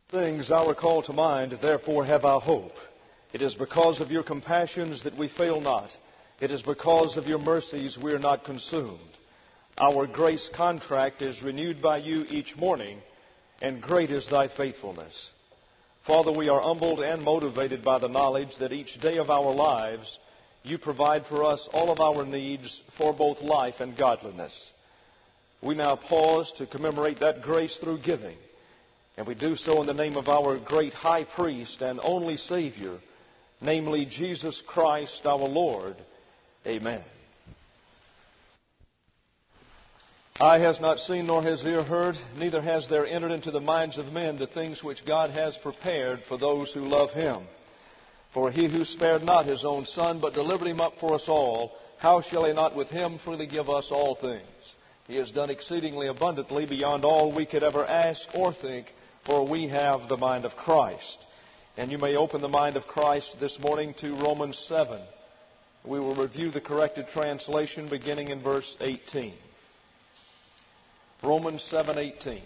Things I recall to mind, therefore have I hope. It is because of your compassions that we fail not. It is because of your mercies we are not consumed. Our grace contract is renewed by you each morning, and great is thy faithfulness. Father, we are humbled and motivated by the knowledge that each day of our lives you provide for us all of our needs for both life and godliness. We now pause to commemorate that grace through giving. And we do so in the name of our great high priest and only Savior, namely Jesus Christ our Lord. Amen. Eye has not seen nor has ear heard, neither has there entered into the minds of men the things which God has prepared for those who love Him. For He who spared not His own Son, but delivered Him up for us all, how shall He not with Him freely give us all things? He has done exceedingly abundantly beyond all we could ever ask or think, for we have the mind of Christ. And you may open the mind of Christ this morning to Romans 7. We will review the corrected translation beginning in verse 18. Romans 7:18.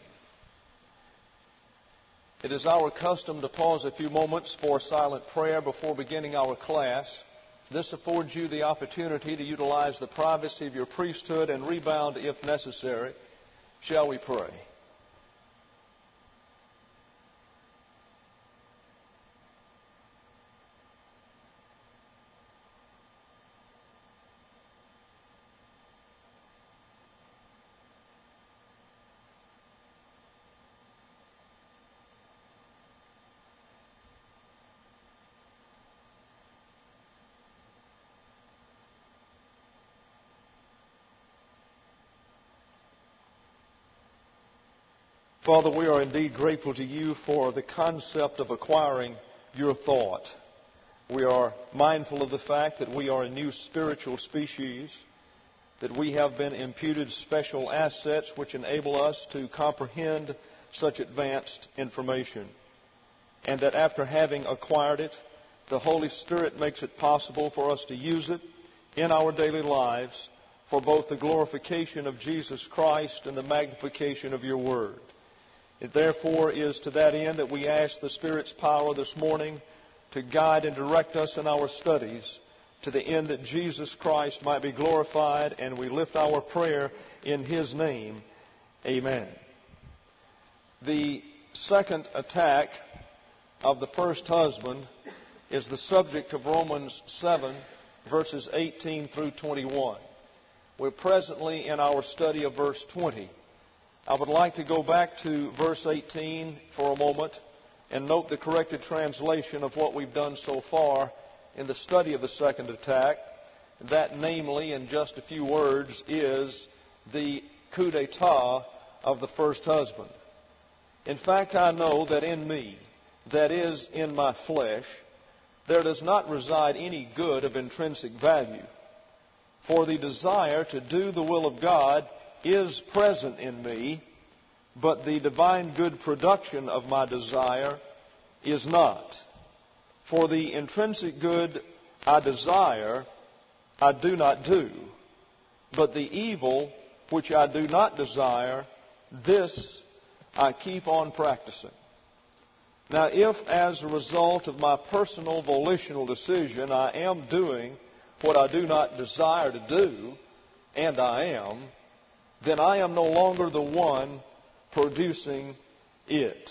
It is our custom to pause a few moments for silent prayer before beginning our class. This affords you the opportunity to utilize the privacy of your priesthood and rebound if necessary. Shall we pray? Father, we are indeed grateful to you for the concept of acquiring your thought. We are mindful of the fact that we are a new spiritual species, that we have been imputed special assets which enable us to comprehend such advanced information, and that after having acquired it, the Holy Spirit makes it possible for us to use it in our daily lives for both the glorification of Jesus Christ and the magnification of your Word. It therefore is to that end that we ask the Spirit's power this morning to guide and direct us in our studies to the end that Jesus Christ might be glorified, and we lift our prayer in His name. Amen. The second attack of the first husband is the subject of Romans 7, verses 18 through 21. We're presently in our study of verse 20. I would like to go back to verse 18 for a moment and note the corrected translation of what we've done so far in the study of the second attack. That, namely, in just a few words, is the coup d'etat of the first husband. In fact, I know that in me, that is, in my flesh, there does not reside any good of intrinsic value. For the desire to do the will of God is present in me, but the divine good production of my desire is not. For the intrinsic good I desire, I do not do, but the evil which I do not desire, this I keep on practicing. Now, if as a result of my personal volitional decision I am doing what I do not desire to do, and I am, then I am no longer the one producing it.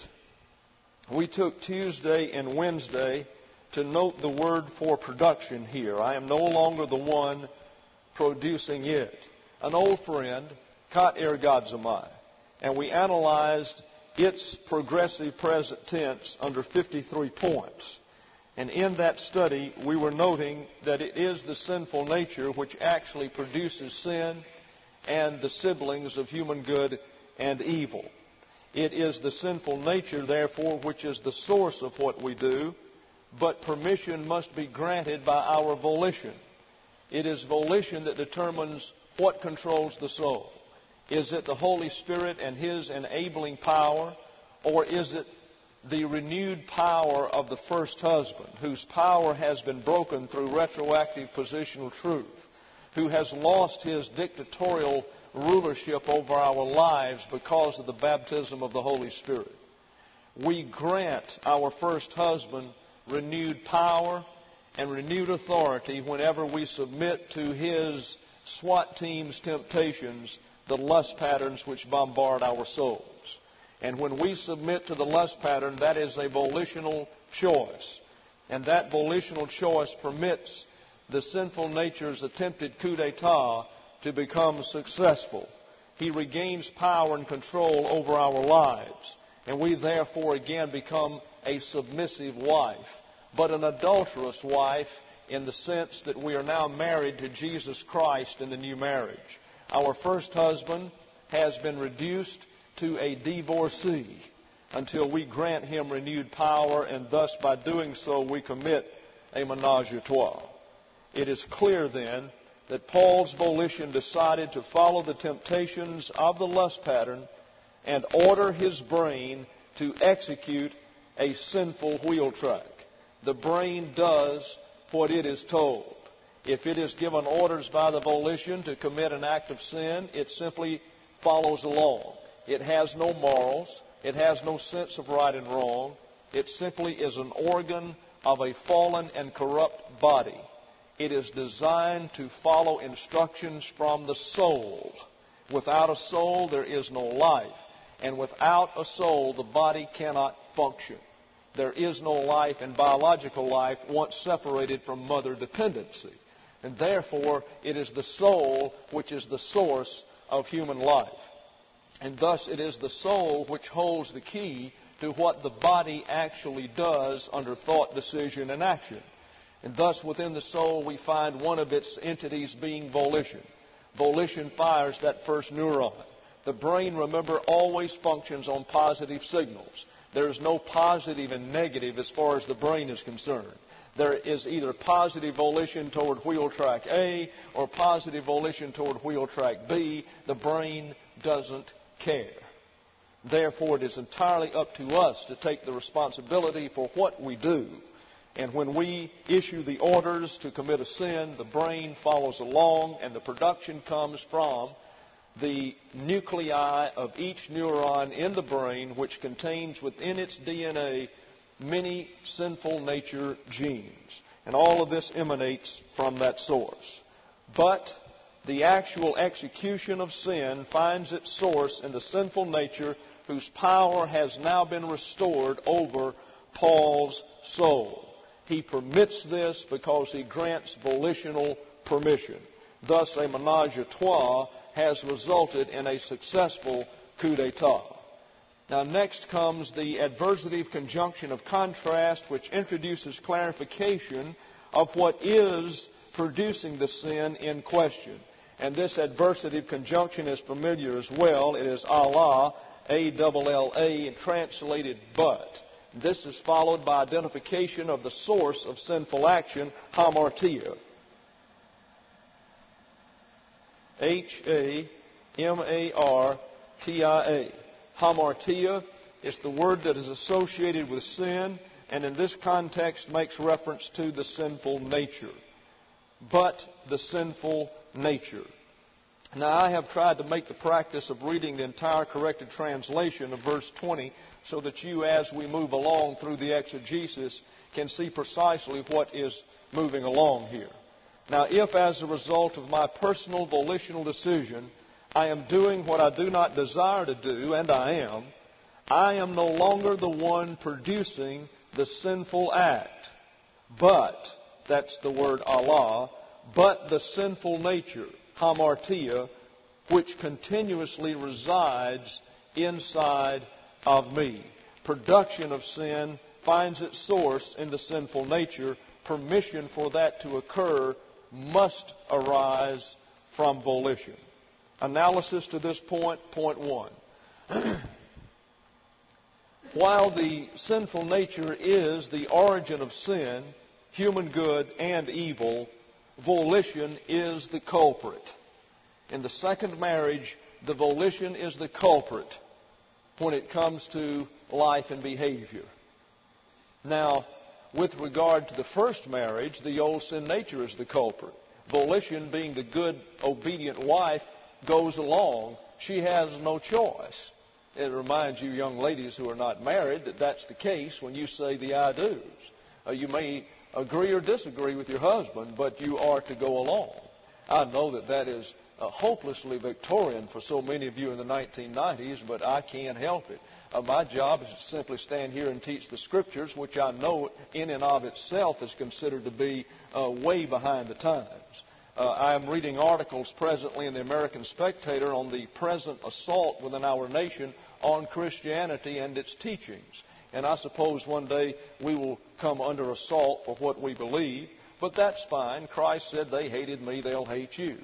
We took Tuesday and Wednesday to note the word for production here. I am no longer the one producing it. An old friend, kat ergadzomai, and we analyzed its progressive present tense under 53 points. And in that study, we were noting that it is the sinful nature which actually produces sin and the siblings of human good and evil. It is the sinful nature, therefore, which is the source of what we do, but permission must be granted by our volition. It is volition that determines what controls the soul. Is it the Holy Spirit and His enabling power, or is it the renewed power of the first husband, whose power has been broken through retroactive positional truth, who has lost his dictatorial rulership over our lives because of the baptism of the Holy Spirit? we grant our first husband renewed power and renewed authority whenever we submit to his SWAT team's temptations, the lust patterns which bombard our souls. And when we submit to the lust pattern, that is a volitional choice. And that volitional choice permits the sinful nature's attempted coup d'etat to become successful. He regains power and control over our lives. And we therefore again become a submissive wife, but an adulterous wife in the sense that we are now married to Jesus Christ in the new marriage. Our first husband has been reduced to a divorcee until we grant him renewed power, and thus by doing so we commit a menage a trois. It is clear then that Paul's volition decided to follow the temptations of the lust pattern and order his brain to execute a sinful wheel track. The brain does what it is told. If it is given orders by the volition to commit an act of sin, it simply follows along. It has no morals. It has no sense of right and wrong. It simply is an organ of a fallen and corrupt body. It is designed to follow instructions from the soul. Without a soul, there is no life. And without a soul, the body cannot function. There is no life in biological life once separated from mother dependency. And therefore, it is the soul which is the source of human life. And thus, it is the soul which holds the key to what the body actually does under thought, decision, and action. And thus, within the soul, we find one of its entities being volition. Volition fires that first neuron. The brain, remember, always functions on positive signals. There is no positive and negative as far as the brain is concerned. There is either positive volition toward wheel track A or positive volition toward wheel track B. The brain doesn't care. Therefore, it is entirely up to us to take the responsibility for what we do. And when we issue the orders to commit a sin, the brain follows along, and the production comes from the nuclei of each neuron in the brain, which contains within its DNA many sinful nature genes. And all of this emanates from that source. But the actual execution of sin finds its source in the sinful nature whose power has now been restored over Paul's soul. He permits this because he grants volitional permission. Thus, a menage a trois has resulted in a successful coup d'etat. Now, next comes the adversative conjunction of contrast, which introduces clarification of what is producing the sin in question. And this adversative conjunction is familiar as well. It is Allah, A-double-L-A, and translated but. This is followed by identification of the source of sinful action, hamartia. H-A-M-A-R-T-I-A. Hamartia is the word that is associated with sin, and in this context makes reference to the sinful nature. But the sinful nature. Now, I have tried to make the practice of reading the entire corrected translation of verse 20 so that you, as we move along through the exegesis, can see precisely what is moving along here. Now, if as a result of my personal volitional decision, I am doing what I do not desire to do, and I am no longer the one producing the sinful act. But, that's the word Allah, but the sinful nature, hamartia, which continuously resides inside of me. Production of sin finds its source in the sinful nature. Permission for that to occur must arise from volition. Analysis to this point, point one. While the sinful nature is the origin of sin, human good and evil, volition is the culprit. In the second marriage, the volition is the culprit when it comes to life and behavior. Now, with regard to the first marriage, the old sin nature is the culprit. Volition, being the good, obedient wife, goes along. She has no choice. It reminds you young ladies who are not married that that's the case when you say the I do's. You may agree or disagree with your husband, but you are to go along. I know that that is hopelessly Victorian for so many of you in the 1990s, but I can't help it. My job is to simply stand here and teach the Scriptures, which I know in and of itself is considered to be way behind the times. I am reading articles presently in the American Spectator on the present assault within our nation on Christianity and its teachings. And I suppose one day we will come under assault for what we believe, but that's fine. Christ said, they hated me, they'll hate you.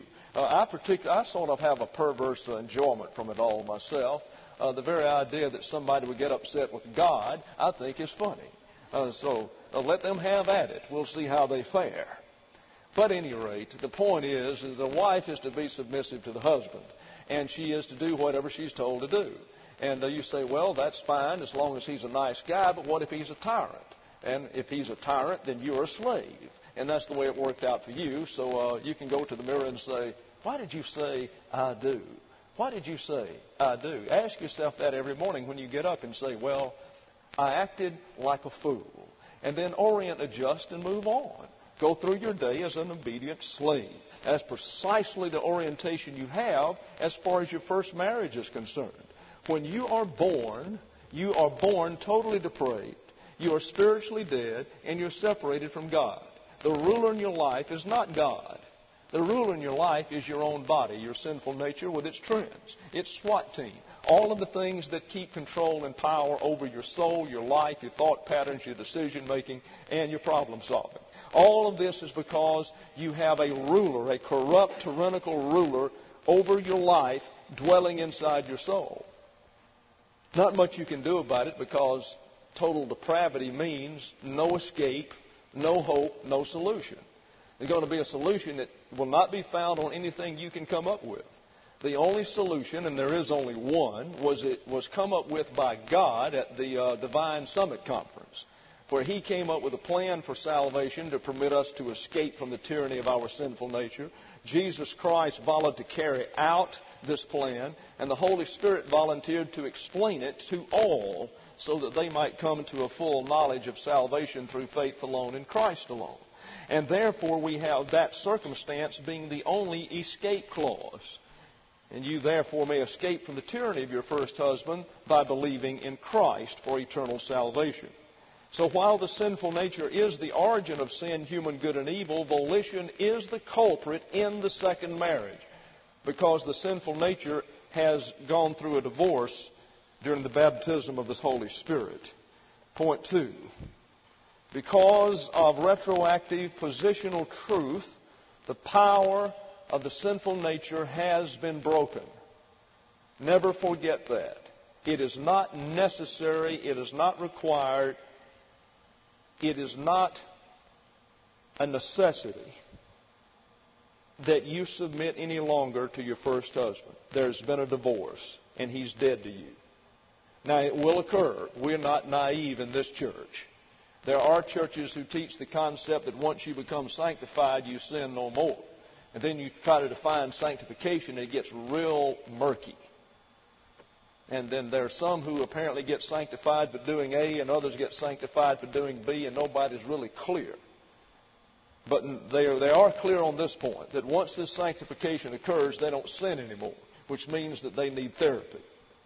I sort of have a perverse enjoyment from it all myself. The very idea that somebody would get upset with God, I think is funny. So let them have at it. We'll see how they fare. But at any rate, the point is the wife is to be submissive to the husband, and she is to do whatever she's told to do. And you say, well, that's fine as long as he's a nice guy, but what if he's a tyrant? And if he's a tyrant, then you're a slave. And that's the way it worked out for you. So you can go to the mirror and say, why did you say, I do? Why did you say, I do? Ask yourself that every morning when you get up and say, well, I acted like a fool. And then orient, adjust, and move on. Go through your day as an obedient slave. That's precisely the orientation you have as far as your first marriage is concerned. When you are born totally depraved. You are spiritually dead, and you're separated from God. The ruler in your life is not God. The ruler in your life is your own body, your sinful nature with its trends, its SWAT team. All of the things that keep control and power over your soul, your life, your thought patterns, your decision making, and your problem solving. All of this is because you have a ruler, a corrupt, tyrannical ruler over your life dwelling inside your soul. Not much you can do about it because total depravity means no escape, no hope, no solution. There's going to be a solution that will not be found on anything you can come up with. The only solution, and there is only one, was come up with by God at the Divine Summit Conference, where He came up with a plan for salvation to permit us to escape from the tyranny of our sinful nature. Jesus Christ volunteered to carry out this plan, and the Holy Spirit volunteered to explain it to all so that they might come to a full knowledge of salvation through faith alone in Christ alone. And therefore we have that circumstance being the only escape clause. And you therefore may escape from the tyranny of your first husband by believing in Christ for eternal salvation. So while the sinful nature is the origin of sin, human good and evil, volition is the culprit in the second marriage, because the sinful nature has gone through a divorce during the baptism of the Holy Spirit. Point 2. Because of retroactive positional truth, the power of the sinful nature has been broken. Never forget that. It is not necessary. It is not required. It is not a necessity that you submit any longer to your first husband. There's been a divorce, and he's dead to you. Now, it will occur. We're not naive in this church. There are churches who teach the concept that once you become sanctified, you sin no more. And then you try to define sanctification, and it gets real murky. And then there are some who apparently get sanctified for doing A, and others get sanctified for doing B, and nobody's really clear. But they are clear on this point, that once this sanctification occurs, they don't sin anymore, which means that they need therapy.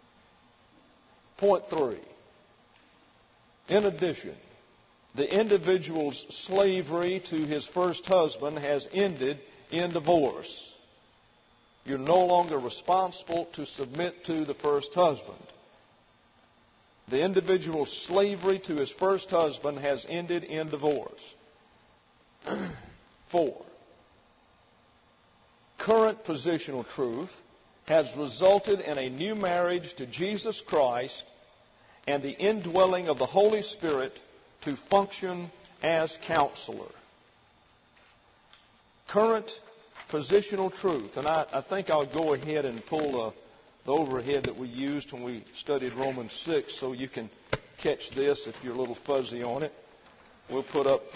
Point 3. In addition, the individual's slavery to his first husband has ended in divorce. You're no longer responsible to submit to the first husband. The individual's slavery to his first husband has ended in divorce. 4. Current positional truth has resulted in a new marriage to Jesus Christ and the indwelling of the Holy Spirit to function as counselor. Current positional truth. And I think I'll go ahead and pull the overhead that we used when we studied Romans 6 so you can catch this if you're a little fuzzy on it. We'll put up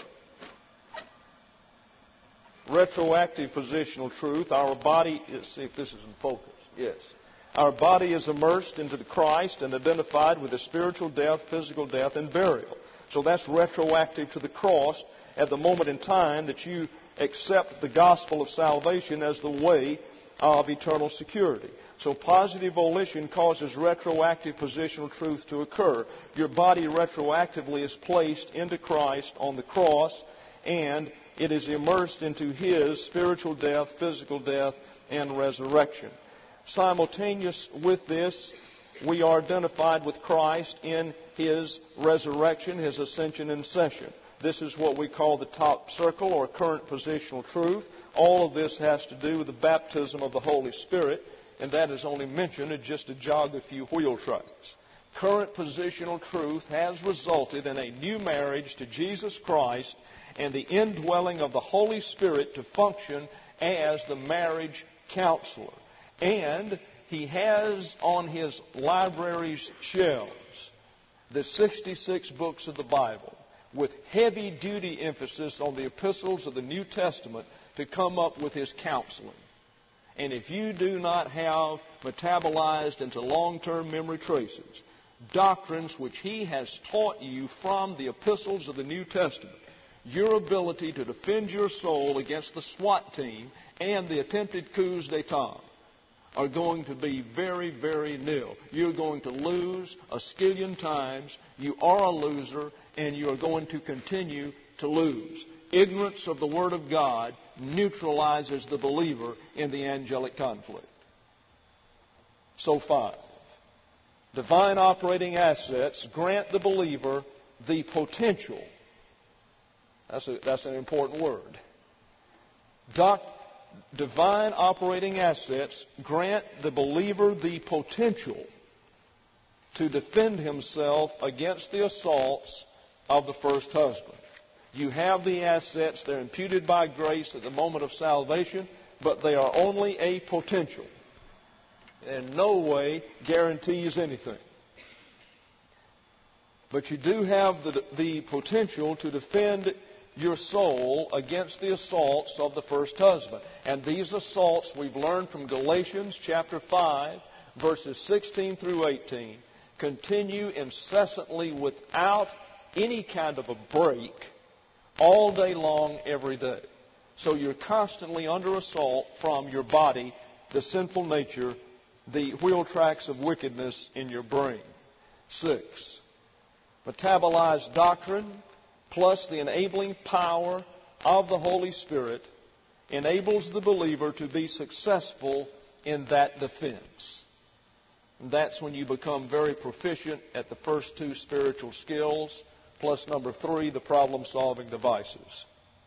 retroactive positional truth. Our body, let's see if this is in focus. Yes. Our body is immersed into the Christ and identified with His spiritual death, physical death, and burial. So that's retroactive to the cross at the moment in time that you accept the gospel of salvation as the way of eternal security. So positive volition causes retroactive positional truth to occur. Your body retroactively is placed into Christ on the cross, and it is immersed into His spiritual death, physical death, and resurrection. Simultaneous with this, we are identified with Christ in His resurrection, His ascension and session. This is what we call the top circle or current positional truth. All of this has to do with the baptism of the Holy Spirit, and that is only mentioned just to jog a few wheel tracks. Current positional truth has resulted in a new marriage to Jesus Christ and the indwelling of the Holy Spirit to function as the marriage counselor. And He has on His library's shelves the 66 books of the Bible with heavy-duty emphasis on the epistles of the New Testament to come up with His counseling. And if you do not have metabolized into long-term memory traces doctrines which He has taught you from the epistles of the New Testament, your ability to defend your soul against the SWAT team and the attempted coups d'etat are going to be very, very nil. You're going to lose a skillion times. You are a loser, and you are going to continue to lose. Ignorance of the Word of God neutralizes the believer in the angelic conflict. So 5. Divine operating assets grant the believer the potential. That's an important word. Divine operating assets grant the believer the potential to defend himself against the assaults of the first husband. You have the assets. They're imputed by grace at the moment of salvation, but they are only a potential. In no way guarantees anything. But you do have the potential to defend your soul against the assaults of the first husband. And these assaults we've learned from Galatians chapter 5, verses 16 through 18, continue incessantly without any kind of a break all day long, every day. So you're constantly under assault from your body, the sinful nature, the wheel tracks of wickedness in your brain. 6. Metabolized doctrine plus the enabling power of the Holy Spirit enables the believer to be successful in that defense. And that's when you become very proficient at the first 2 spiritual skills, plus number 3, the problem-solving devices.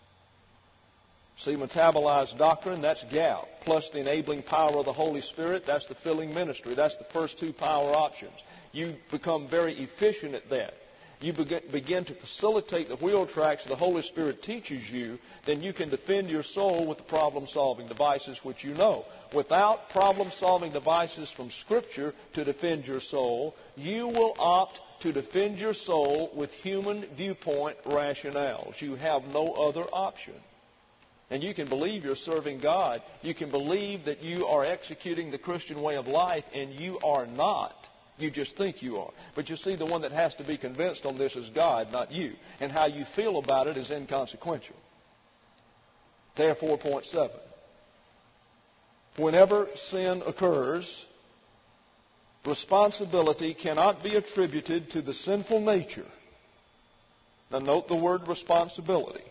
See, metabolized doctrine, that's GAP, plus the enabling power of the Holy Spirit, that's the filling ministry. That's the first 2 power options. You become very efficient at that. You begin to facilitate the wheel tracks the Holy Spirit teaches you, then you can defend your soul with the problem-solving devices which you know. Without problem-solving devices from Scripture to defend your soul, you will opt to defend your soul with human viewpoint rationales. You have no other option. And you can believe you're serving God. You can believe that you are executing the Christian way of life, and you are not. You just think you are. But you see, the one that has to be convinced on this is God, not you. And how you feel about it is inconsequential. Therefore, point 7. Whenever sin occurs, responsibility cannot be attributed to the sinful nature. Now note the word responsibility.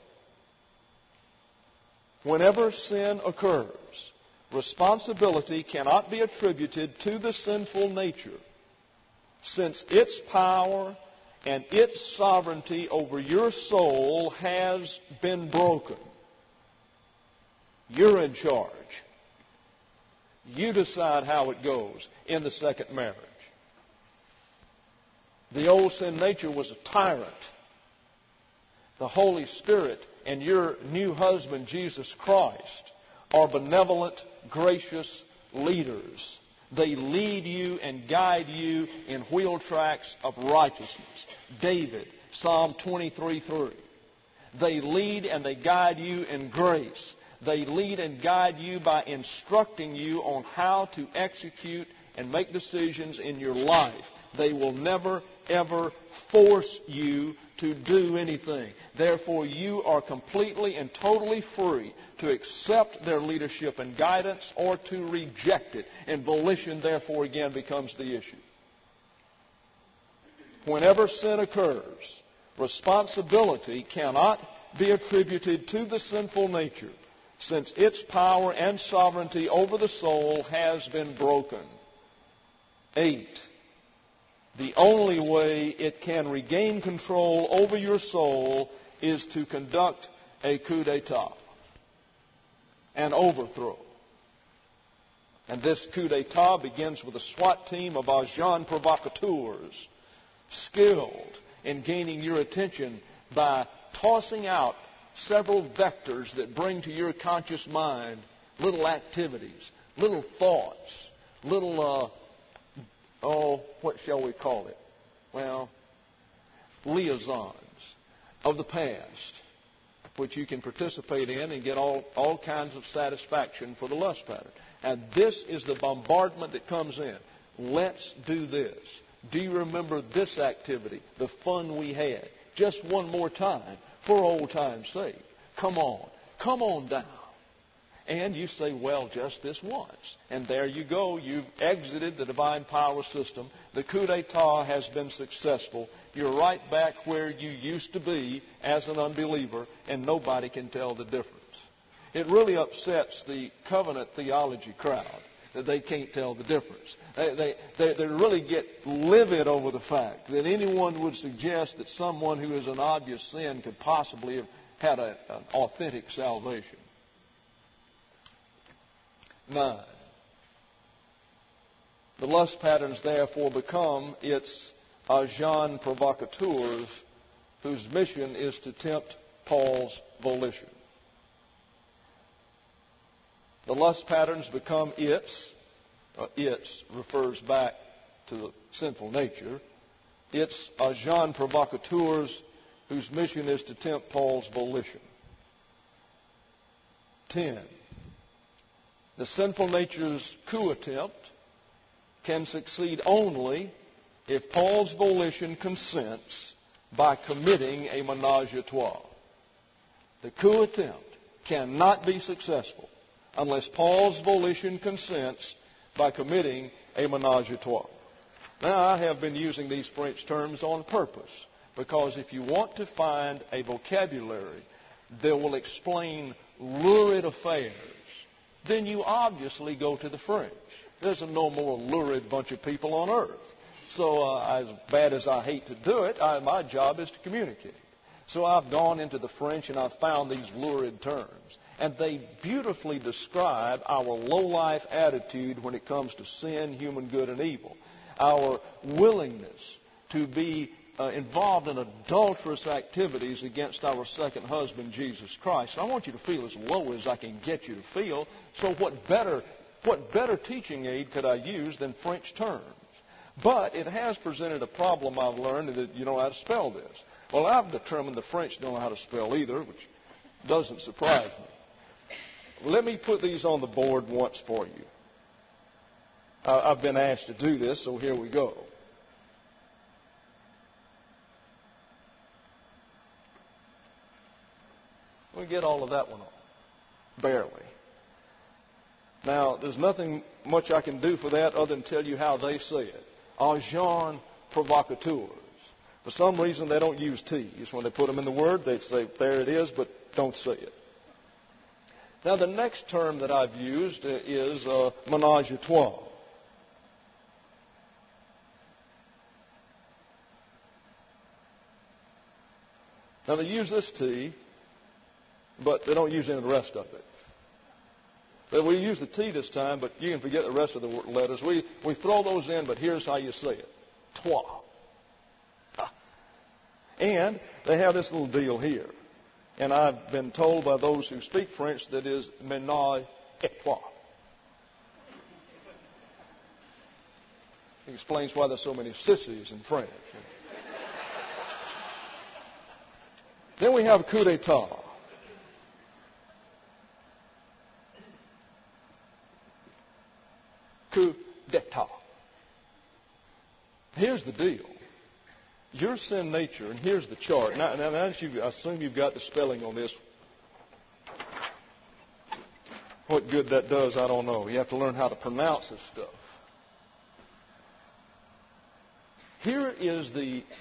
Whenever sin occurs, responsibility cannot be attributed to the sinful nature, since its power and its sovereignty over your soul has been broken. You're in charge. You decide how it goes in the second marriage. The old sin nature was a tyrant. The Holy Spirit and your new husband, Jesus Christ, are benevolent, gracious leaders. They lead you and guide you in wheel tracks of righteousness. David, Psalm 23:3. They lead and they guide you in grace. They lead and guide you by instructing you on how to execute and make decisions in your life. They will never, ever force you to do anything. Therefore, you are completely and totally free to accept their leadership and guidance or to reject it. And volition, therefore, again becomes the issue. Whenever sin occurs, responsibility cannot be attributed to the sinful nature, since its power and sovereignty over the soul has been broken. 8. The only way it can regain control over your soul is to conduct a coup d'etat, an overthrow. And this coup d'etat begins with a SWAT team of agents provocateurs, skilled in gaining your attention by tossing out several vectors that bring to your conscious mind little activities, little thoughts, little, what shall we call it? Well, liaisons of the past, which you can participate in and get all kinds of satisfaction for the lust pattern. And this is the bombardment that comes in. Let's do this. Do you remember this activity, the fun we had? Just one more time, for old time's sake. Come on down. And you say, well, just this once. And there you go. You've exited the divine power system. The coup d'etat has been successful. You're right back where you used to be as an unbeliever, and nobody can tell the difference. It really upsets the covenant theology crowd that they can't tell the difference. They really get livid over the fact that anyone would suggest that someone who is an obvious sin could possibly have had an authentic salvation. 9. The lust patterns, therefore, become its agents provocateurs, whose mission is to tempt Paul's volition. The lust patterns become its refers back to the sinful nature, its agents provocateurs, whose mission is to tempt Paul's volition. 10. The sinful nature's coup attempt can succeed only if Paul's volition consents by committing a ménage à trois. The coup attempt cannot be successful unless Paul's volition consents by committing a ménage à trois. Now, I have been using these French terms on purpose because if you want to find a vocabulary that will explain lurid affairs, then you obviously go to the French. There's no more lurid bunch of people on earth. So as bad as I hate to do it, my job is to communicate. So I've gone into the French and I've found these lurid terms. And they beautifully describe our low-life attitude when it comes to sin, human good, and evil. Our willingness to be involved in adulterous activities against our second husband, Jesus Christ. I want you to feel as low as I can get you to feel. So what better teaching aid could I use than French terms? But it has presented a problem I've learned that you don't know how to spell this. Well, I've determined the French don't know how to spell either, which doesn't surprise me. Let me put these on the board once for you. I've been asked to do this, so here we go. We get all of that one on. Barely. Now, there's nothing much I can do for that other than tell you how they say it. Agents provocateurs. For some reason, they don't use T's. When they put them in the word, they say, there it is, but don't say it. Now, the next term that I've used is ménage à trois. Now, they use this T, but they don't use any of the rest of it. But we use the T this time, but you can forget the rest of the letters. We throw those in, but here's how you say it. Trois. And they have this little deal here. And I've been told by those who speak French that is ménage à trois. It explains why there's so many sissies in French. Then we have coup d'etat. Coup d'etat. here's the deal. Your sin nature, and here's the chart. Now I assume you've got the spelling on this. What good that does, I don't know. You have to learn how to pronounce this stuff. Here is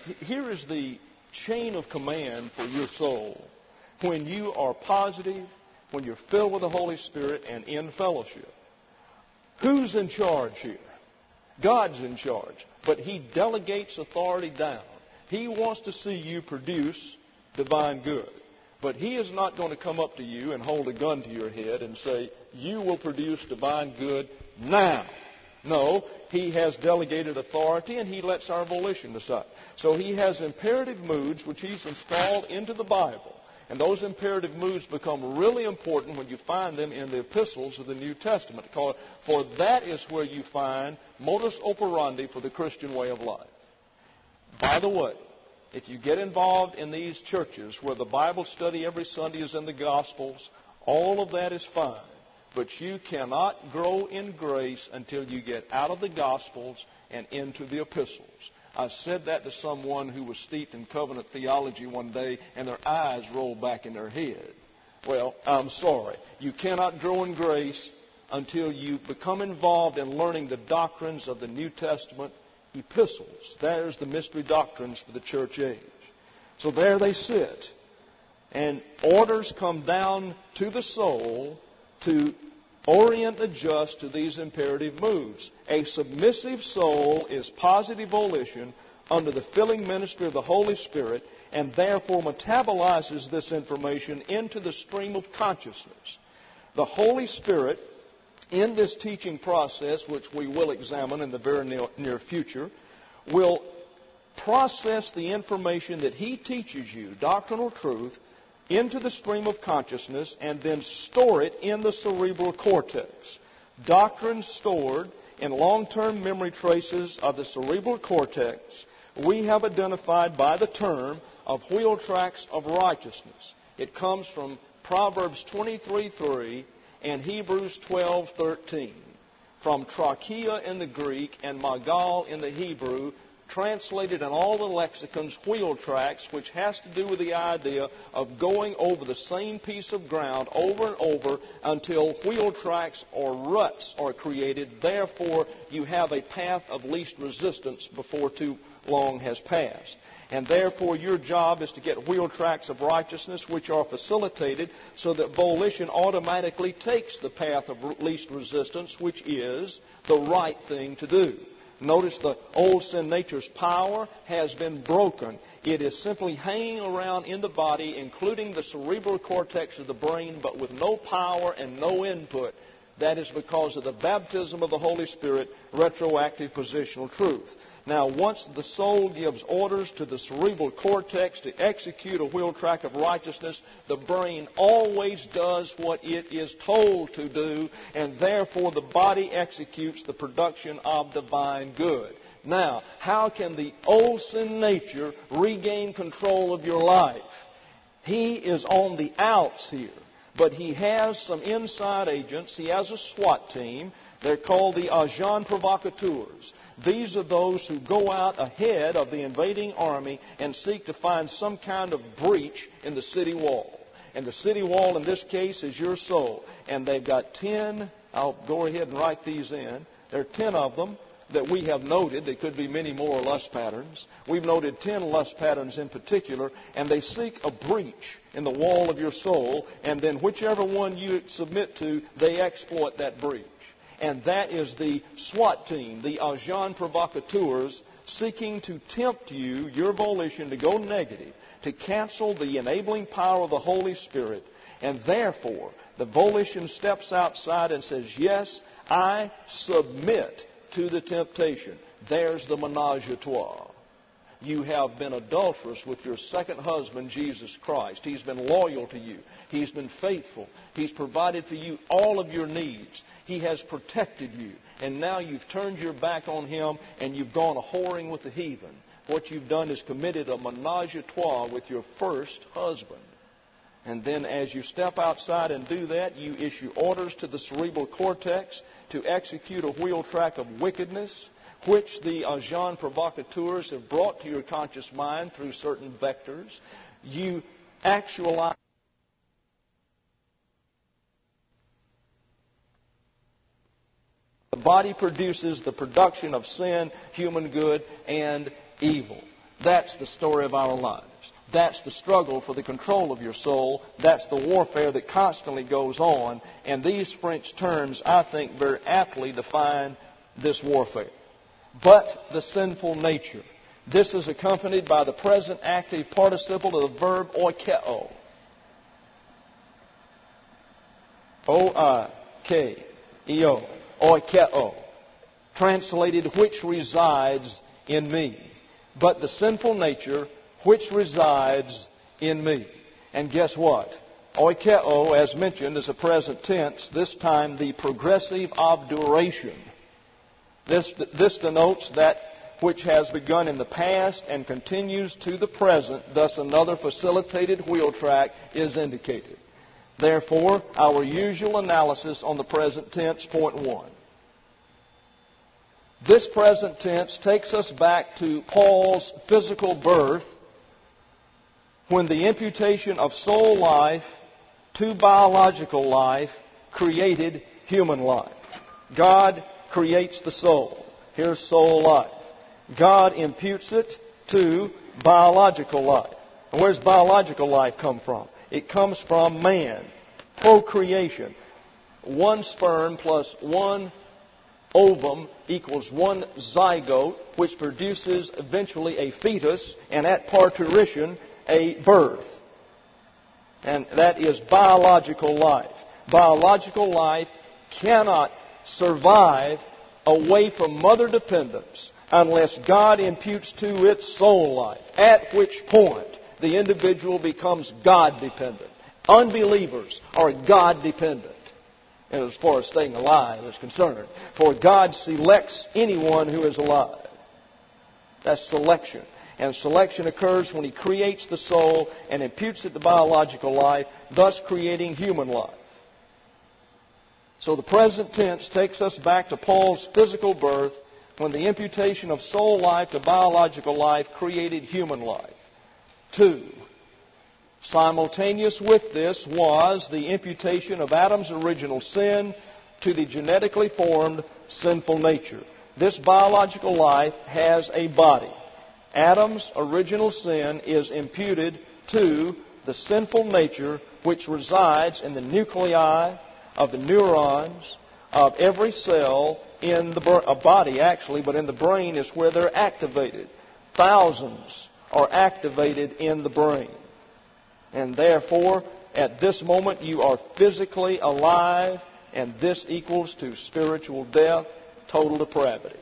the chain of command for your soul. When you are positive, when you're filled with the Holy Spirit and in fellowship. Who's in charge here? God's in charge. But He delegates authority down. He wants to see you produce divine good. But He is not going to come up to you and hold a gun to your head and say, you will produce divine good now. No, He has delegated authority and He lets our volition decide. So He has imperative moods which He's installed into the Bible. And those imperative moods become really important when you find them in the epistles of the New Testament. For that is where you find modus operandi for the Christian way of life. By the way, if you get involved in these churches where the Bible study every Sunday is in the Gospels, all of that is fine. But you cannot grow in grace until you get out of the Gospels and into the epistles. I said that to someone who was steeped in covenant theology one day, and their eyes rolled back in their head. Well, I'm sorry. You cannot grow in grace until you become involved in learning the doctrines of the New Testament epistles. There's the mystery doctrines for the church age. So there they sit. And orders come down to the soul to orient and adjust to these imperative moods. A submissive soul is positive volition under the filling ministry of the Holy Spirit and therefore metabolizes this information into the stream of consciousness. The Holy Spirit, in this teaching process, which we will examine in the very near future, will process the information that He teaches you, doctrinal truth, into the stream of consciousness and then store it in the cerebral cortex. Doctrine stored in long-term memory traces of the cerebral cortex we have identified by the term of wheel tracks of righteousness. It comes from Proverbs 23:3 and Hebrews 12:13. From trachea in the Greek and magal in the Hebrew, translated in all the lexicons, wheel tracks, which has to do with the idea of going over the same piece of ground over and over until wheel tracks or ruts are created. Therefore, you have a path of least resistance before too long has passed. And therefore, your job is to get wheel tracks of righteousness which are facilitated so that volition automatically takes the path of least resistance, which is the right thing to do. Notice the old sin nature's power has been broken. It is simply hanging around in the body, including the cerebral cortex of the brain, but with no power and no input. That is because of the baptism of the Holy Spirit, retroactive positional truth. Now, once the soul gives orders to the cerebral cortex to execute a wheel track of righteousness, the brain always does what it is told to do, and therefore the body executes the production of divine good. Now, how can the old sin nature regain control of your life? He is on the outs here, but he has some inside agents. He has a SWAT team. They're called the agents provocateurs. These are those who go out ahead of the invading army and seek to find some kind of breach in the city wall. And the city wall in this case is your soul. And they've got 10, I'll go ahead and write these in. There are 10 of them that we have noted. There could be many more lust patterns. We've noted 10 lust patterns in particular, and they seek a breach in the wall of your soul, and then whichever one you submit to, they exploit that breach. And that is the SWAT team, the agents provocateurs, seeking to tempt you, your volition, to go negative, to cancel the enabling power of the Holy Spirit. And therefore, the volition steps outside and says, yes, I submit to the temptation. There's the menage a trois. You have been adulterous with your second husband, Jesus Christ. He's been loyal to you. He's been faithful. He's provided for you all of your needs. He has protected you. And now you've turned your back on Him and you've gone a-whoring with the heathen. What you've done is committed a menage a trois with your first husband. And then as you step outside and do that, you issue orders to the cerebral cortex to execute a wheel track of wickedness, which the agents provocateurs have brought to your conscious mind through certain vectors. You actualize. The body produces the production of sin, human good, and evil. That's the story of our lives. That's the struggle for the control of your soul. That's the warfare that constantly goes on. And these French terms, I think, very aptly define this warfare. But the sinful nature. This is accompanied by the present active participle of the verb oikeo. O-I-K-E-O. Oikeo. Translated, which resides in me. But the sinful nature, which resides in me. And guess what? Oikeo, as mentioned, is a present tense, this time the progressive of duration. This denotes that which has begun in the past and continues to the present, thus another facilitated wheel track is indicated. Therefore, our usual analysis on the present tense, point 1. This present tense takes us back to Paul's physical birth, when the imputation of soul life to biological life created human life. God creates the soul. Here's soul life. God imputes it to biological life. And where's biological life come from? It comes from man. Procreation. One sperm plus one ovum equals one zygote, which produces eventually a fetus, and at parturition, a birth. And that is biological life. Biological life cannot survive away from mother dependence unless God imputes to it soul life, at which point the individual becomes God dependent. Unbelievers are God dependent, as far as staying alive is concerned. For God selects anyone who is alive. That's selection. And selection occurs when He creates the soul and imputes it to biological life, thus creating human life. So the present tense takes us back to Paul's physical birth, when the imputation of soul life to biological life created human life. 2. Simultaneous with this was the imputation of Adam's original sin to the genetically formed sinful nature. This biological life has a body. Adam's original sin is imputed to the sinful nature which resides in the nuclei of the neurons of every cell in a body, actually, but in the brain is where they're activated. Thousands are activated in the brain. And therefore, at this moment, you are physically alive, and this equals to spiritual death, total depravity.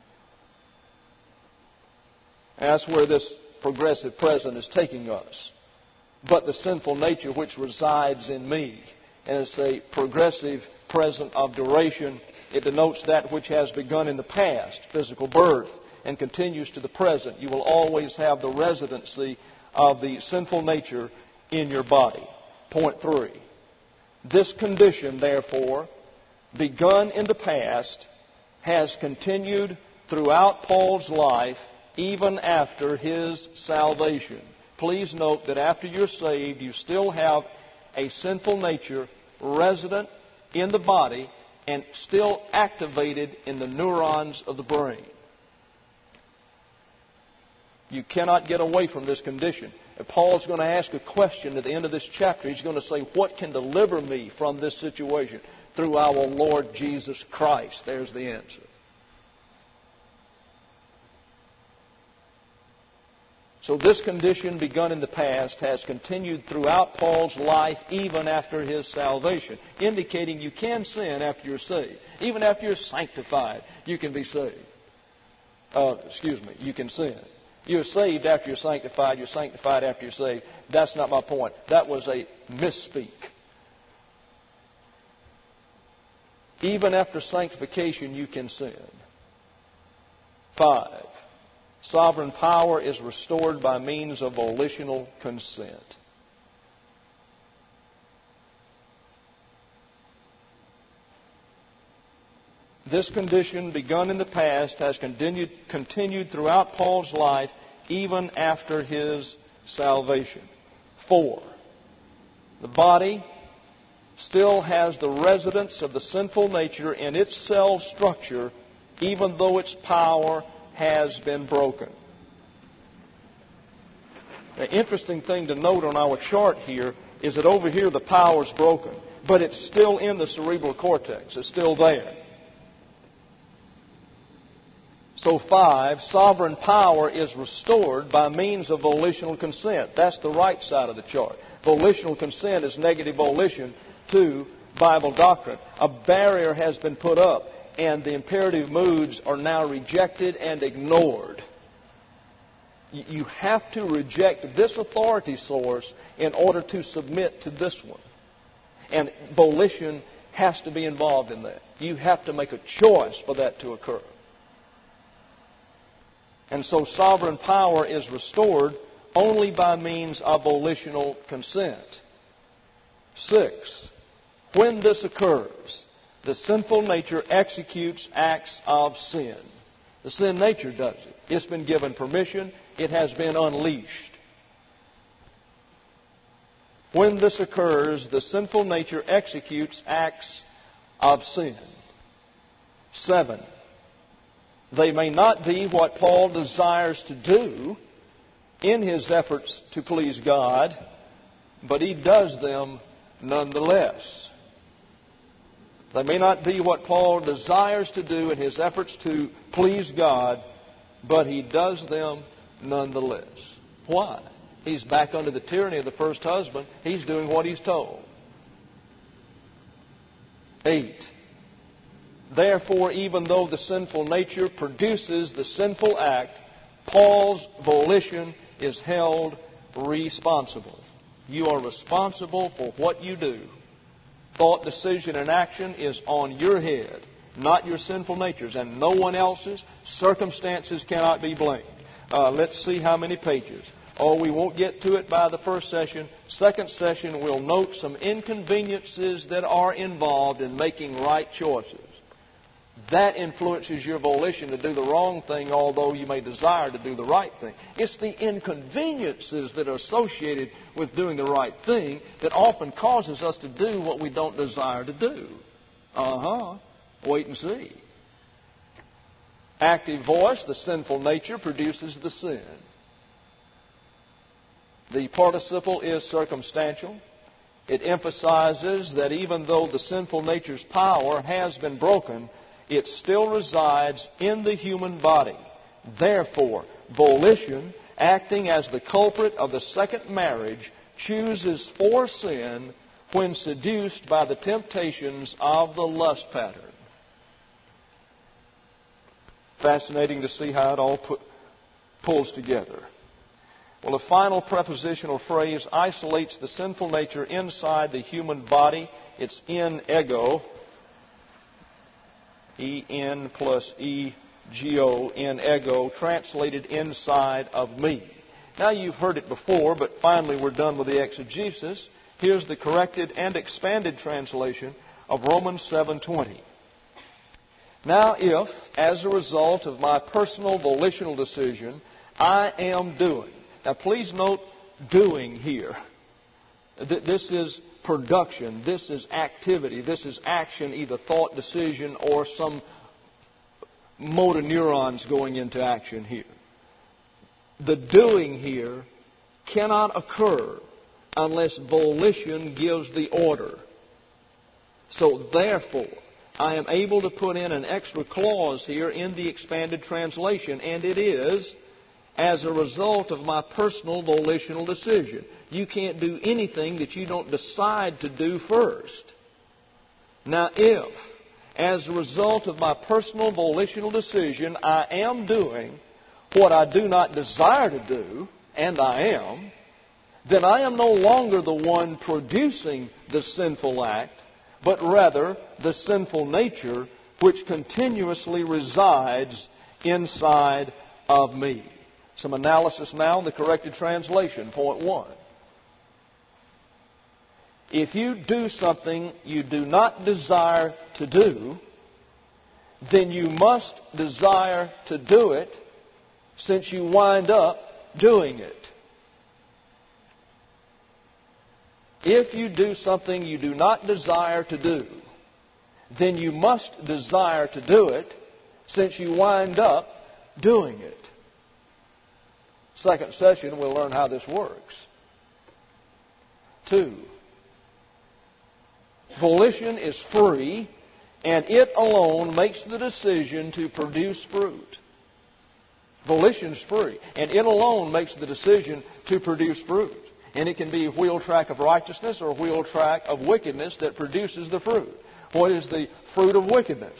And that's where this progressive present is taking us. But the sinful nature which resides in me, and it's a progressive present of duration, it denotes that which has begun in the past, physical birth, and continues to the present. You will always have the residency of the sinful nature in your body. Point 3. This condition, therefore, begun in the past, has continued throughout Paul's life, even after his salvation. Please note that after you're saved, you still have a sinful nature resident in the body and still activated in the neurons of the brain. You cannot get away from this condition. And Paul's going to ask a question at the end of this chapter. He's going to say, what can deliver me from this situation? Through our Lord Jesus Christ. There's the answer. So this condition begun in the past has continued throughout Paul's life even after his salvation, indicating you can sin after you're saved. Even after you're sanctified, you can be saved. You can sin. You're saved after you're sanctified after you're saved. That's not my point. That was a misspeak. Even after sanctification, you can sin. 5. Sovereign power is restored by means of volitional consent. This condition, begun in the past, has continued throughout Paul's life, even after his salvation. 4. The body still has the residence of the sinful nature in its cell structure, even though its power has been broken. The interesting thing to note on our chart here is that over here the power's broken, but it's still in the cerebral cortex. It's still there. So 5, sovereign power is restored by means of volitional consent. That's the right side of the chart. Volitional consent is negative volition to Bible doctrine. A barrier has been put up, and the imperative moods are now rejected and ignored. You have to reject this authority source in order to submit to this one. And volition has to be involved in that. You have to make a choice for that to occur. And so sovereign power is restored only by means of volitional consent. 6. When this occurs, the sinful nature executes acts of sin. The sin nature does it. It's been given permission. It has been unleashed. When this occurs, the sinful nature executes acts of sin. 7. They may not be what Paul desires to do in his efforts to please God, but he does them nonetheless. They may not be what Paul desires to do in his efforts to please God, but he does them nonetheless. Why? He's back under the tyranny of the first husband. He's doing what he's told. 8. Therefore, even though the sinful nature produces the sinful act, Paul's volition is held responsible. You are responsible for what you do. Thought, decision, and action is on your head, not your sinful nature's, and no one else's. Circumstances cannot be blamed. Let's see how many pages. Oh, we won't get to it by the first session. Second session, we'll note some inconveniences that are involved in making right choices. That influences your volition to do the wrong thing, although you may desire to do the right thing. It's the inconveniences that are associated with doing the right thing that often causes us to do what we don't desire to do. Wait and see. Active voice, the sinful nature, produces the sin. The participle is circumstantial. It emphasizes that even though the sinful nature's power has been broken, it still resides in the human body. Therefore, volition, acting as the culprit of the second marriage, chooses for sin when seduced by the temptations of the lust pattern. Fascinating to see how it all pulls together. Well, a final prepositional phrase isolates the sinful nature inside the human body. It's in ego. E-N plus E-G-O, in ego, translated inside of me. Now you've heard it before, but finally we're done with the exegesis. Here's the corrected and expanded translation of Romans 7:20. Now if, as a result of my personal volitional decision, I am doing. Now please note doing here. This is production. This is activity. This is action, either thought, decision, or some motor neurons going into action here. The doing here cannot occur unless volition gives the order. So therefore, I am able to put in an extra clause here in the expanded translation, and it is, as a result of my personal volitional decision. You can't do anything that you don't decide to do first. Now, if, as a result of my personal volitional decision, I am doing what I do not desire to do, and I am, then I am no longer the one producing the sinful act, but rather the sinful nature which continuously resides inside of me. Some analysis now in the corrected translation. Point 1. If you do something you do not desire to do, then you must desire to do it, since you wind up doing it. If you do something you do not desire to do, then you must desire to do it, since you wind up doing it. Second session, we'll learn how this works. 2. Volition is free, and it alone makes the decision to produce fruit. Volition is free, and it alone makes the decision to produce fruit. And it can be a wheel track of righteousness or a wheel track of wickedness that produces the fruit. What is the fruit of wickedness?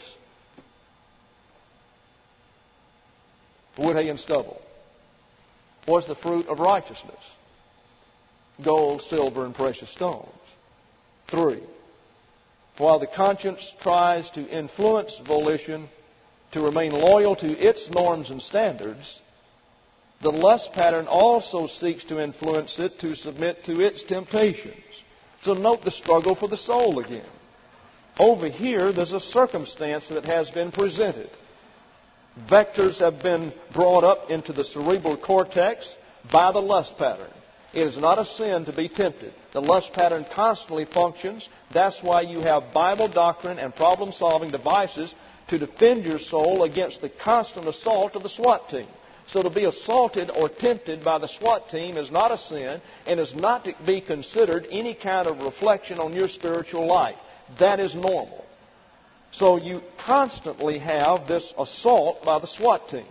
Wood, hay, and stubble. What's the fruit of righteousness? Gold, silver, and precious stones. 3. While the conscience tries to influence volition to remain loyal to its norms and standards, the lust pattern also seeks to influence it to submit to its temptations. So note the struggle for the soul again. Over here, there's a circumstance that has been presented. Vectors have been brought up into the cerebral cortex by the lust pattern. It is not a sin to be tempted. The lust pattern constantly functions. That's why you have Bible doctrine and problem-solving devices to defend your soul against the constant assault of the SWAT team. So to be assaulted or tempted by the SWAT team is not a sin and is not to be considered any kind of reflection on your spiritual life. That is normal. So you constantly have this assault by the SWAT team.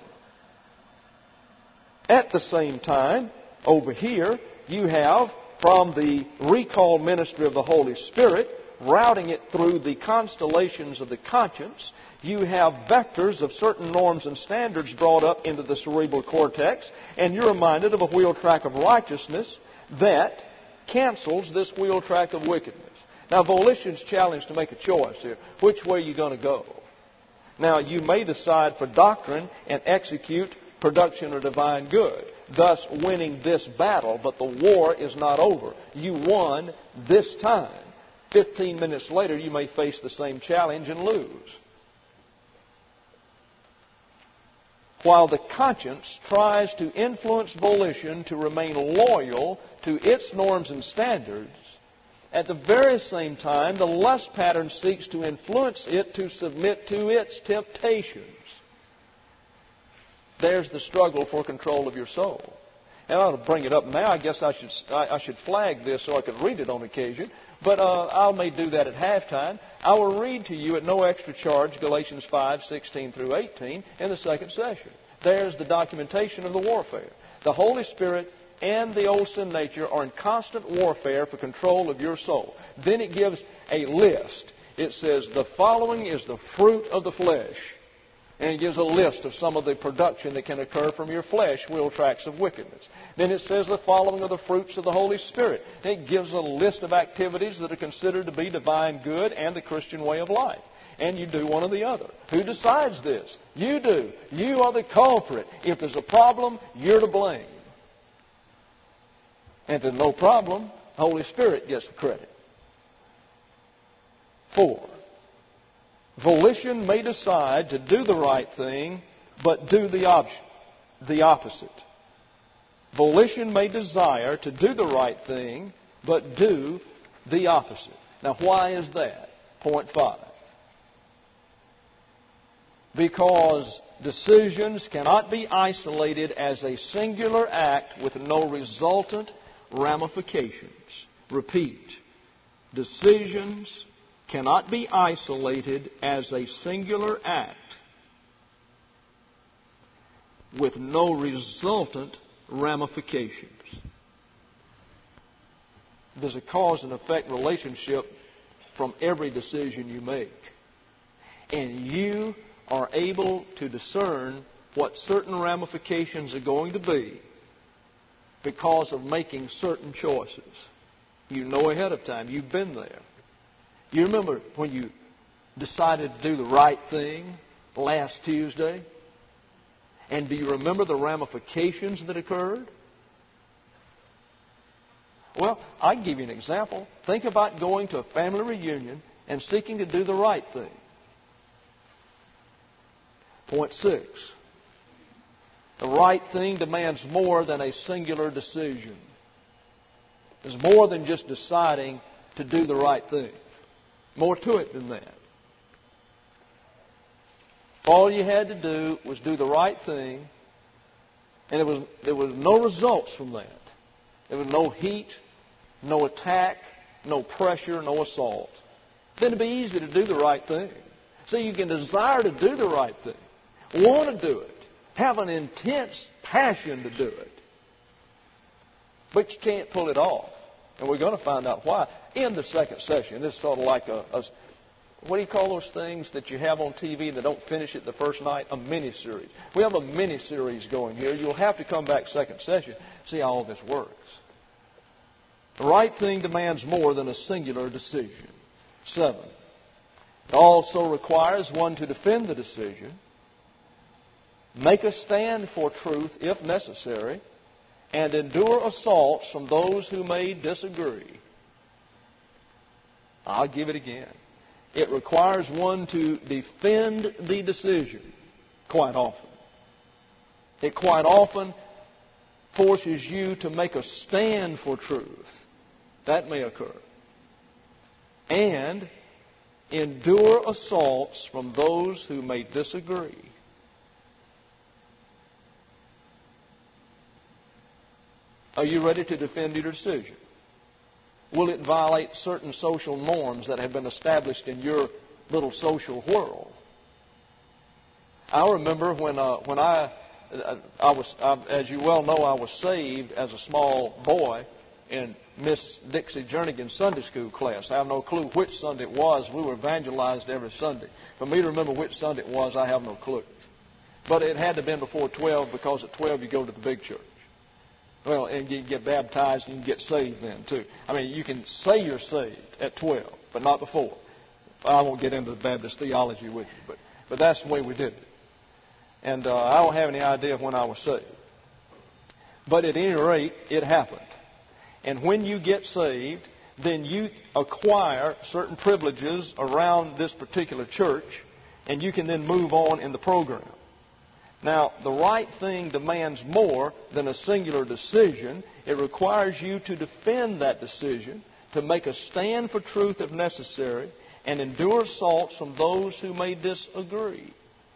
At the same time, over here, you have, from the recall ministry of the Holy Spirit, routing it through the constellations of the conscience, you have vectors of certain norms and standards brought up into the cerebral cortex, and you're reminded of a wheel track of righteousness that cancels this wheel track of wickedness. Now, volition's challenged to make a choice here. Which way are you going to go? Now, you may decide for doctrine and execute production of divine good, thus winning this battle, but the war is not over. You won this time. 15 minutes later, you may face the same challenge and lose. While the conscience tries to influence volition to remain loyal to its norms and standards, at the very same time, the lust pattern seeks to influence it to submit to its temptations. There's the struggle for control of your soul. And I ought to bring it up now. I guess I should flag this so I could read it on occasion. But I may do that at halftime. I will read to you at no extra charge Galatians 5:16 through 18 in the second session. There's the documentation of the warfare. The Holy Spirit and the old sin nature are in constant warfare for control of your soul. Then it gives a list. It says, the following is the fruit of the flesh. And it gives a list of some of the production that can occur from your flesh, wheel tracks of wickedness. Then it says the following are the fruits of the Holy Spirit. It gives a list of activities that are considered to be divine good and the Christian way of life. And you do one or the other. Who decides this? You do. You are the culprit. If there's a problem, you're to blame. And if there's no problem, the Holy Spirit gets the credit. 4. Volition may decide to do the right thing, but do the opposite. Volition may desire to do the right thing, but do the opposite. Now, why is that? Point 5. Because decisions cannot be isolated as a singular act with no resultant ramifications. Repeat. Decisions cannot be isolated as a singular act with no resultant ramifications. There's a cause and effect relationship from every decision you make. And you are able to discern what certain ramifications are going to be because of making certain choices. You know ahead of time. You've been there. You remember when you decided to do the right thing last Tuesday? And do you remember the ramifications that occurred? Well, I can give you an example. Think about going to a family reunion and seeking to do the right thing. Point 6. The right thing demands more than a singular decision. There's more than just deciding to do the right thing. More to it than that. All you had to do was do the right thing, and there was no results from that. There was no heat, no attack, no pressure, no assault. Then it'd be easy to do the right thing. So you can desire to do the right thing, want to do it, have an intense passion to do it, but you can't pull it off. And we're going to find out why in the second session. It's sort of like what do you call those things that you have on TV that don't finish it the first night? A mini-series. We have a mini-series going here. You'll have to come back second session, see how all this works. The right thing demands more than a singular decision. 7. It also requires one to defend the decision, make a stand for truth if necessary, and endure assaults from those who may disagree. I'll give it again. It requires one to defend the decision quite often. It quite often forces you to make a stand for truth. That may occur. And endure assaults from those who may disagree. Are you ready to defend your decision? Will it violate certain social norms that have been established in your little social world? I remember when I was, as you well know, I was saved as a small boy in Miss Dixie Jernigan's Sunday school class. I have no clue which Sunday it was. We were evangelized every Sunday. For me to remember which Sunday it was, I have no clue. But it had to have been before 12, because at 12 you go to the big church. Well, and you get baptized and you get saved then, too. I mean, you can say you're saved at 12, but not before. I won't get into the Baptist theology with you, but that's the way we did it. And I don't have any idea of when I was saved. But at any rate, it happened. And when you get saved, then you acquire certain privileges around this particular church, and you can then move on in the program. Now, the right thing demands more than a singular decision. It requires you to defend that decision, to make a stand for truth if necessary, and endure assaults from those who may disagree.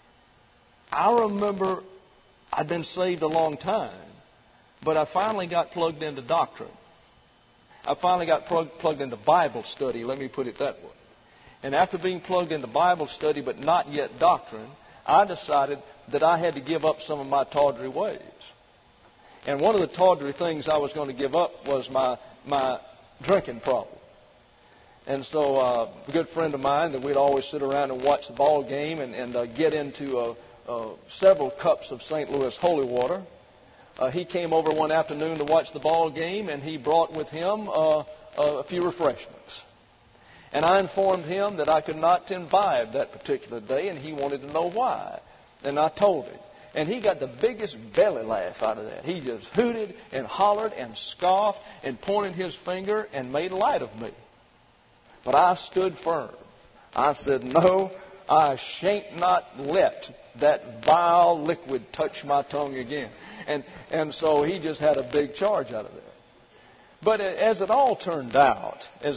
I remember I'd been saved a long time, but I finally got plugged into doctrine. I finally got plugged into Bible study, let me put it that way. And after being plugged into Bible study, but not yet doctrine, I decided that I had to give up some of my tawdry ways. And one of the tawdry things I was going to give up was my drinking problem. And so a good friend of mine that we'd always sit around and watch the ball game and get into several cups of St. Louis holy water. He came over one afternoon to watch the ball game, and he brought with him a few refreshments. And I informed him that I could not imbibe that particular day, and he wanted to know why. And I told him. And he got the biggest belly laugh out of that. He just hooted and hollered and scoffed and pointed his finger and made light of me. But I stood firm. I said, no, I shan't not let that vile liquid touch my tongue again. And so he just had a big charge out of that. But as it all turned out,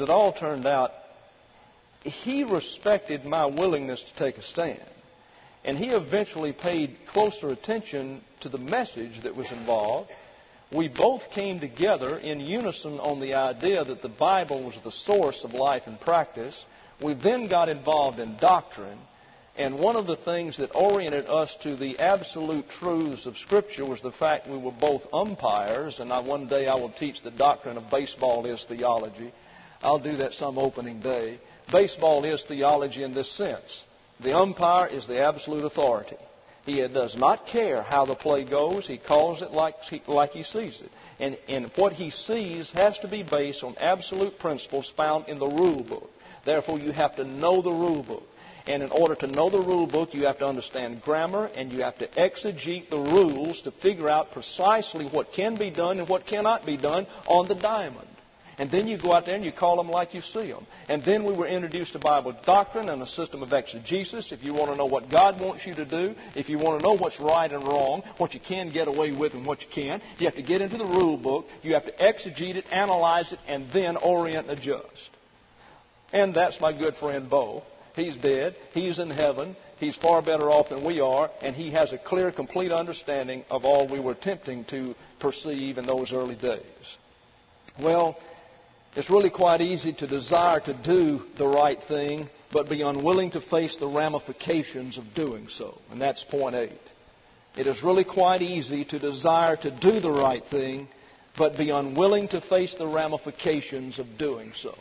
he respected my willingness to take a stand. And he eventually paid closer attention to the message that was involved. We both came together in unison on the idea that the Bible was the source of life and practice. We then got involved in doctrine. And one of the things that oriented us to the absolute truths of Scripture was the fact we were both umpires. And one day I will teach the doctrine of baseball is theology. I'll do that some opening day. Baseball is theology in this sense. The umpire is the absolute authority. He does not care how the play goes. He calls it like he sees it. And what he sees has to be based on absolute principles found in the rule book. Therefore, you have to know the rule book. And in order to know the rule book, you have to understand grammar, and you have to exegete the rules to figure out precisely what can be done and what cannot be done on the diamond. And then you go out there and you call them like you see them. And then we were introduced to Bible doctrine and a system of exegesis. If you want to know what God wants you to do, if you want to know what's right and wrong, what you can get away with and what you can't, you have to get into the rule book. You have to exegete it, analyze it, and then orient and adjust. And that's my good friend Bo. He's dead. He's in heaven. He's far better off than we are. And he has a clear, complete understanding of all we were attempting to perceive in those early days. Well, it's really quite easy to desire to do the right thing, but be unwilling to face the ramifications of doing so. And that's point 8. It is really quite easy to desire to do the right thing, but be unwilling to face the ramifications of doing so.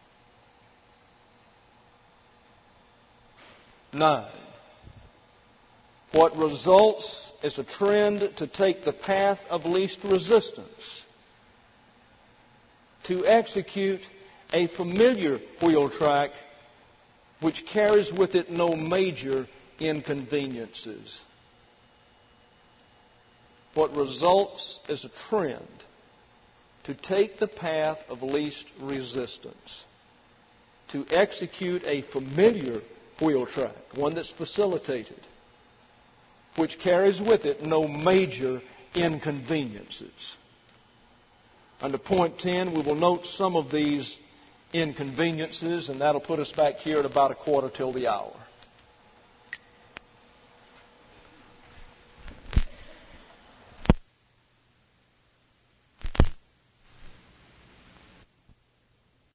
9. What results is a trend to take the path of least resistance, to execute a familiar wheel track which carries with it no major inconveniences. What results is a trend to take the path of least resistance, to execute a familiar wheel track, one that's facilitated, which carries with it no major inconveniences. Under point 10, we will note some of these inconveniences, and that'll put us back here at about 1/4 till the hour.